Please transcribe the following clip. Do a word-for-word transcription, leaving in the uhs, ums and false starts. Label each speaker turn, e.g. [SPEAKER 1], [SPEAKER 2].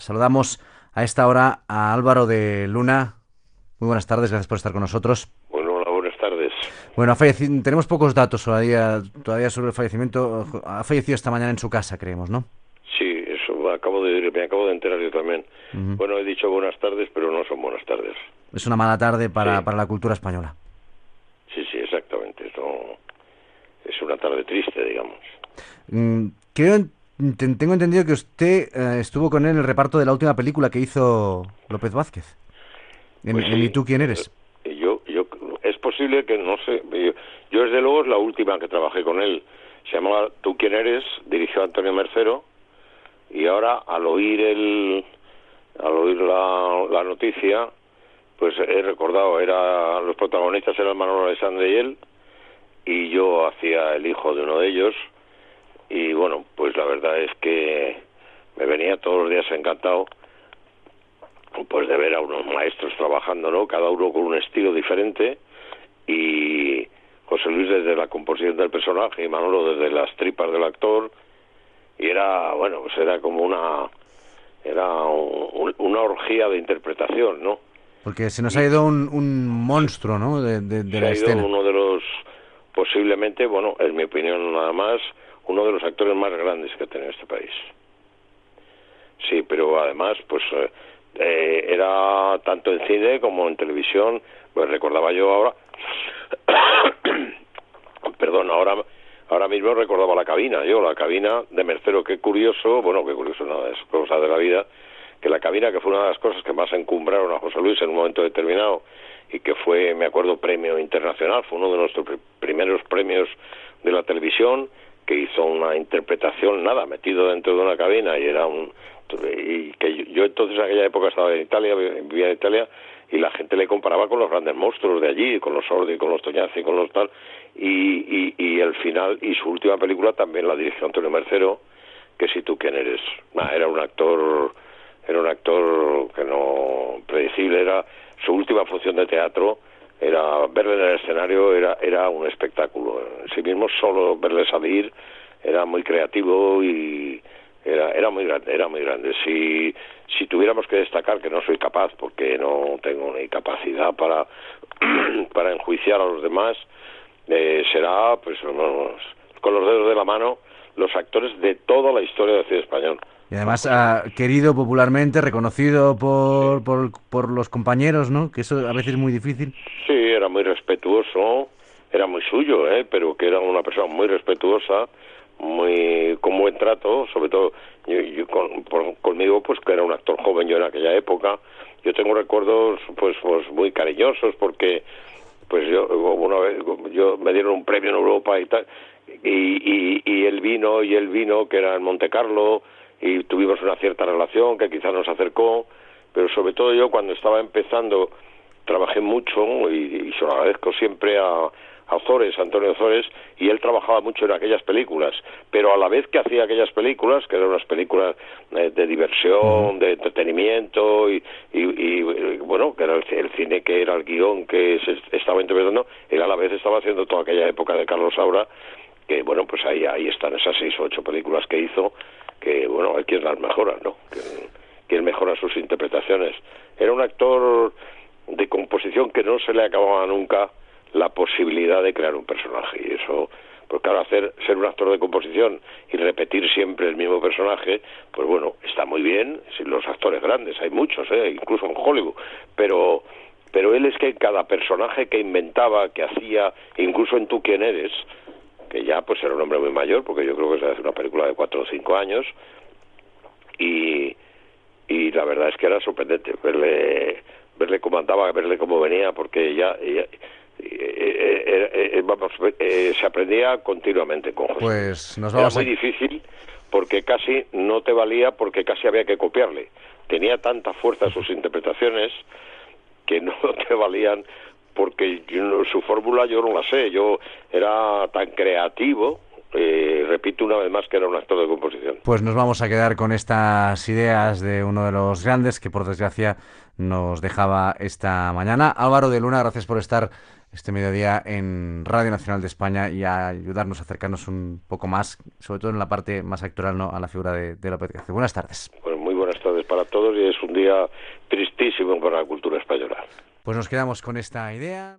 [SPEAKER 1] Saludamos a esta hora a Álvaro de Luna. Muy buenas tardes, gracias por estar con nosotros.
[SPEAKER 2] Bueno, hola, buenas tardes.
[SPEAKER 1] Bueno, ha fallecido, tenemos pocos datos todavía, todavía sobre el fallecimiento. Ha fallecido esta mañana en su casa, creemos, ¿no?
[SPEAKER 2] Sí, eso me acabo de, me acabo de enterar yo también.
[SPEAKER 1] Uh-huh.
[SPEAKER 2] Bueno, he dicho buenas tardes, pero no son buenas tardes.
[SPEAKER 1] Es una mala tarde para,
[SPEAKER 2] sí.
[SPEAKER 1] para la cultura española.
[SPEAKER 2] Sí, sí, exactamente. No, es una tarde triste, digamos.
[SPEAKER 1] Mm, creo, tengo entendido que usted eh, estuvo con él en el reparto de la última película que hizo López Vázquez. En,
[SPEAKER 2] Pues
[SPEAKER 1] en
[SPEAKER 2] sí.
[SPEAKER 1] ¿Y tú quién eres?
[SPEAKER 2] Yo, yo, es posible que no sé. Yo, yo desde luego es la última que trabajé con él. Se llamaba ¿Tú quién eres? Dirigió Antonio Mercero. Y ahora, al oír el, al oír la, la noticia, pues he recordado, era los protagonistas eran Manolo Alexandre y él, y yo hacía el hijo de uno de ellos, y bueno, pues la verdad es que me venía todos los días encantado pues de ver a unos maestros trabajando, ¿no? Cada uno con un estilo diferente, y José Luis desde la composición del personaje y Manolo desde las tripas del actor, y era, bueno, pues era como una era un, una orgía de interpretación, ¿no?
[SPEAKER 1] Porque se nos
[SPEAKER 2] Y
[SPEAKER 1] ha ido un, un monstruo, ¿no? De, de, de
[SPEAKER 2] se
[SPEAKER 1] la
[SPEAKER 2] ha ido
[SPEAKER 1] escena.
[SPEAKER 2] uno de los, posiblemente, bueno, en mi opinión nada más, uno de los actores más grandes que ha tenido este país. Sí, pero además, pues eh, era tanto en cine como en televisión, pues recordaba yo ahora, perdón, ahora ahora mismo recordaba La cabina, yo, La cabina de Mercero, qué curioso, bueno, qué curioso, no, es cosa de la vida, que La cabina, que fue una de las cosas que más encumbraron a José Luis en un momento determinado, y que fue, me acuerdo, premio internacional, fue uno de nuestros pr primeros premios de la televisión, que hizo una interpretación, nada, metido dentro de una cabina, y era un... y que yo, yo entonces en aquella época estaba en Italia, vivía en Italia, y la gente le comparaba con los grandes monstruos de allí, con los Sordi, con los Toñazzi, con los tal, y, y, y el final, y su última película también la dirigió Antonio Mercero, que Si tú quién eres. Nah, era un actor, era un actor que no, predecible, era su última función de teatro, era verle en el escenario, era, era un espectáculo, en sí mismo solo verle salir, era muy creativo y era, era muy grande, era muy grande. Si, si tuviéramos que destacar, que no soy capaz, porque no tengo ni capacidad para, para enjuiciar a los demás, eh, será, pues, vamos, con los dedos de la mano, los actores de toda la historia del cine español.
[SPEAKER 1] Y además ha querido popularmente, reconocido por, sí. por, por los compañeros, ¿no? Que eso a veces es muy difícil.
[SPEAKER 2] Sí, era muy respetuoso, era muy suyo, ¿eh? Pero que era una persona muy respetuosa, muy con buen trato, sobre todo yo, yo con, por, conmigo, pues que era un actor joven yo en aquella época. Yo tengo recuerdos pues, pues muy cariñosos, porque pues yo una vez yo me dieron un premio en Europa y tal, y, y, y él vino, y él vino, que era en Monte Carlo, y tuvimos una cierta relación que quizás nos acercó, pero sobre todo yo cuando estaba empezando trabajé mucho, y, y se lo agradezco siempre a, a Ozores, Antonio Ozores, y él trabajaba mucho en aquellas películas, pero a la vez que hacía aquellas películas, que eran unas películas eh, de diversión, uh-huh. de entretenimiento, y, y, y, y bueno, que era el, el cine, que era el guión que se estaba interpretando, él a la vez estaba haciendo toda aquella época de Carlos Saura, que bueno, pues ahí, ahí están esas seis o ocho películas que hizo, que bueno, hay quien las mejora, ¿no? Que, quien mejora sus interpretaciones. Era un actor de composición que no se le acababa nunca la posibilidad de crear un personaje, y eso, pues claro, hacer ser un actor de composición y repetir siempre el mismo personaje, pues bueno, está muy bien. Si los actores grandes, hay muchos, ¿eh? Incluso en Hollywood, pero pero él es que cada personaje que inventaba, que hacía, incluso en Tú quién eres, que ya pues era un hombre muy mayor, porque yo creo que se hace una película de cuatro o cinco años, y y la verdad es que era sorprendente verle verle cómo andaba, verle cómo venía, porque ya, ya eh, eh, eh, vamos, eh, se aprendía continuamente con José.
[SPEAKER 1] Pues nos vamos
[SPEAKER 2] Era muy
[SPEAKER 1] a...
[SPEAKER 2] difícil, porque casi no te valía, porque casi había que copiarle. Tenía tanta fuerza sus interpretaciones que no te valían, porque yo, su fórmula yo no la sé. Yo era tan creativo, eh, repito una vez más, que era un actor de composición.
[SPEAKER 1] Pues nos vamos a quedar con estas ideas de uno de los grandes que por desgracia nos dejaba esta mañana. Álvaro de Luna, gracias por estar este mediodía en Radio Nacional de España y a ayudarnos a acercarnos un poco más, sobre todo en la parte más actoral, ¿no?, a la figura de, de López Vázquez. Buenas tardes.
[SPEAKER 2] Pues muy buenas buenas tardes para todos, y es un día tristísimo para la cultura española.
[SPEAKER 1] Pues nos quedamos con esta idea.